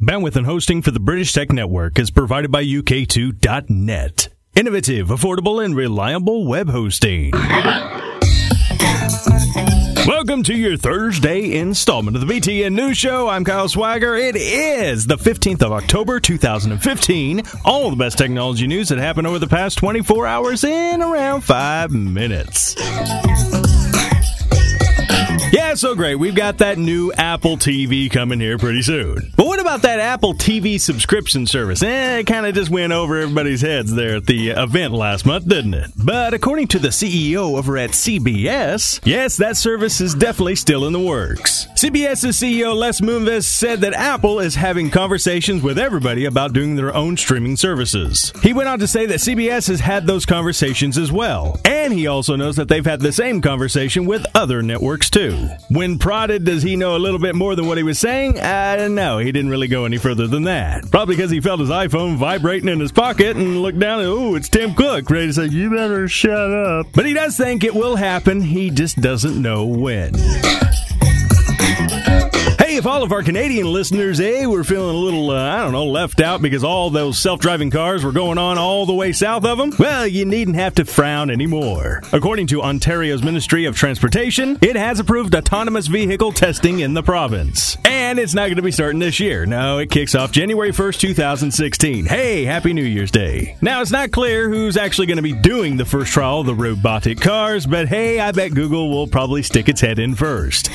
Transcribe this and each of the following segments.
Bandwidth and hosting for the British Tech Network is provided by UK2.net. Innovative, affordable, and reliable web hosting. Welcome to your Thursday installment of the BTN News Show. I'm Kyle Swagger. It is the 15th of October, 2015. All the best technology news that happened over the past 24 hours in around 5 minutes. Yeah, so great. We've got that new Apple TV coming here pretty soon. But what about that Apple TV subscription service? It kind of just went over everybody's heads there at the event last month, didn't it? But according to the CEO over at CBS, yes, that service is definitely still in the works. CBS's CEO Les Moonves said that Apple is having conversations with everybody about doing their own streaming services. He went on to say that CBS has had those conversations as well. And he also knows that they've had the same conversation with other networks too. When prodded, does he know a little bit more than what he was saying? No, he didn't really go any further than that. Probably because he felt his iPhone vibrating in his pocket and looked down and, oh, it's Tim Cook, ready to say, you better shut up. But he does think it will happen. He just doesn't know when. Hey, if all of our Canadian listeners, were feeling a little, left out because all those self-driving cars were going on all the way south of them, well, you needn't have to frown anymore. According to Ontario's Ministry of Transportation, it has approved autonomous vehicle testing in the province. And it's not going to be starting this year. No, it kicks off January 1st, 2016. Hey, Happy New Year's Day. Now, it's not clear who's actually going to be doing the first trial of the robotic cars, but hey, I bet Google will probably stick its head in first.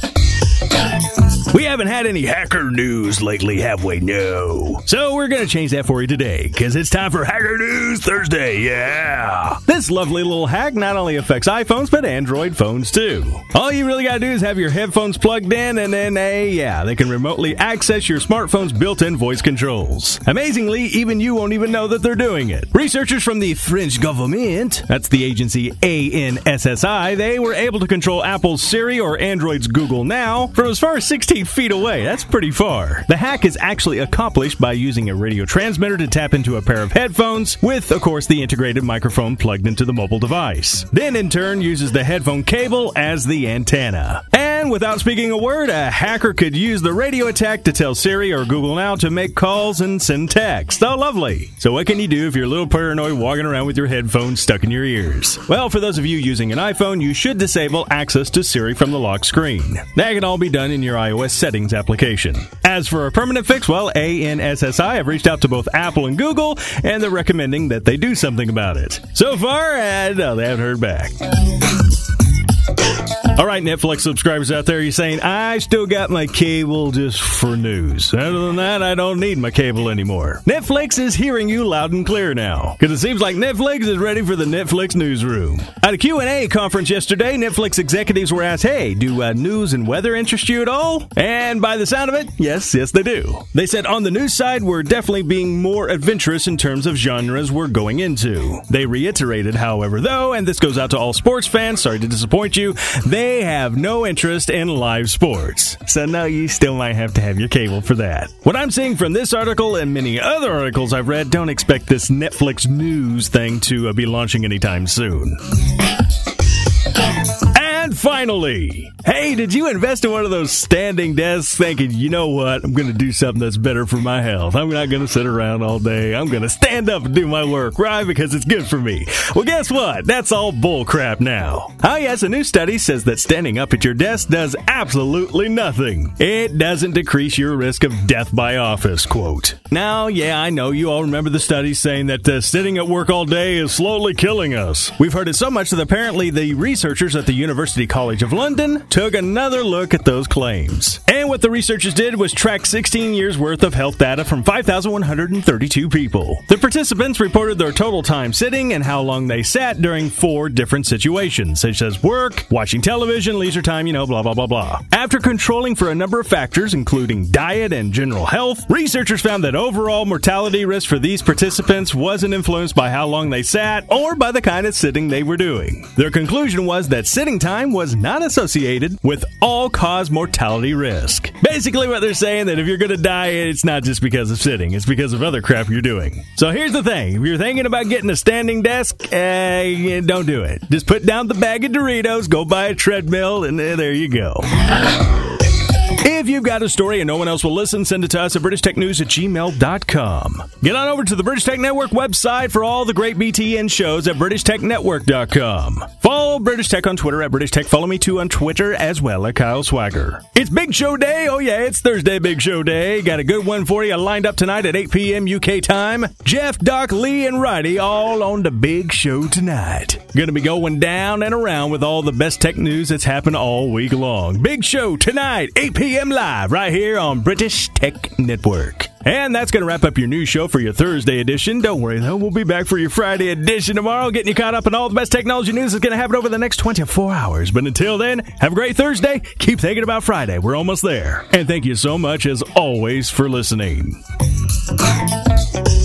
We haven't had any hacker news lately, have we? No. So we're going to change that for you today, because it's time for Hacker News Thursday, yeah! This lovely little hack not only affects iPhones, but Android phones too. All you really got to do is have your headphones plugged in, and then, they can remotely access your smartphone's built-in voice controls. Amazingly, even you won't even know that they're doing it. Researchers from the French government, that's the agency ANSSI, they were able to control Apple's Siri or Android's Google Now from as far as 16 feet away. That's pretty far. The hack is actually accomplished by using a radio transmitter to tap into a pair of headphones with, of course, the integrated microphone plugged into the mobile device. Then, in turn, uses the headphone cable as the antenna. And without speaking a word, a hacker could use the radio attack to tell Siri or Google Now to make calls and send text. Oh, lovely. So what can you do if you're a little paranoid walking around with your headphones stuck in your ears? Well, for those of you using an iPhone, you should disable access to Siri from the lock screen. That can all be done in your iOS settings application. As for a permanent fix, well, ANSSI have reached out to both Apple and Google, and they're recommending that they do something about it. So far, no, they haven't heard back. All right, Netflix subscribers out there, you're saying, I still got my cable just for news. Other than that, I don't need my cable anymore. Netflix is hearing you loud and clear now, because it seems like Netflix is ready for the Netflix newsroom. At a Q&A conference yesterday, Netflix executives were asked, hey, do news and weather interest you at all? And by the sound of it, yes, they do. They said, on the news side, we're definitely being more adventurous in terms of genres we're going into. They reiterated, however, though, and this goes out to all sports fans, sorry to disappoint you, they have no interest in live sports. So no, you still might have to have your cable for that. What I'm seeing from this article and many other articles I've read, don't expect this Netflix news thing to be launching anytime soon. And finally, hey, did you invest in one of those standing desks thinking, you know what, I'm going to do something that's better for my health. I'm not going to sit around all day. I'm going to stand up and do my work, right? Because it's good for me. Well, guess what? That's all bull crap now. Oh, yes, a new study says that standing up at your desk does absolutely nothing. It doesn't decrease your risk of death by office, quote. Now, yeah, I know you all remember the studies saying that sitting at work all day is slowly killing us. We've heard it so much that apparently the researchers at the University College of London took another look at those claims. And what the researchers did was track 16 years worth of health data from 5,132 people. The participants reported their total time sitting and how long they sat during 4 different situations, such as work, watching television, leisure time, blah, blah, blah, blah. After controlling for a number of factors, including diet and general health, researchers found that overall mortality risk for these participants wasn't influenced by how long they sat or by the kind of sitting they were doing. Their conclusion was that sitting time was not associated with all-cause mortality risk. Basically what they're saying that if you're going to die, it's not just because of sitting, it's because of other crap you're doing. So here's the thing, if you're thinking about getting a standing desk, don't do it. Just put down the bag of Doritos, go buy a treadmill, and there you go. If you've got a story and no one else will listen, send it to us at BritishTechNews@gmail.com. Get on over to the British Tech Network website for all the great BTN shows at BritishTechNetwork.com. Follow British Tech on Twitter at British Tech. Follow me too on Twitter as well at Kyle Swagger. It's Big Show Day. Oh yeah, it's Thursday Big Show Day. Got a good one for you lined up tonight at 8 p.m. UK time. Jeff, Doc, Lee, and Righty all on the Big Show tonight. Going to be going down and around with all the best tech news that's happened all week long. Big Show tonight, 8 p.m. live right here on British Tech Network. And that's going to wrap up your news show for your Thursday edition. Don't worry, though. We'll be back for your Friday edition tomorrow, getting you caught up on all the best technology news that's going to happen over the next 24 hours. But until then, have a great Thursday. Keep thinking about Friday. We're almost there. And thank you so much, as always, for listening.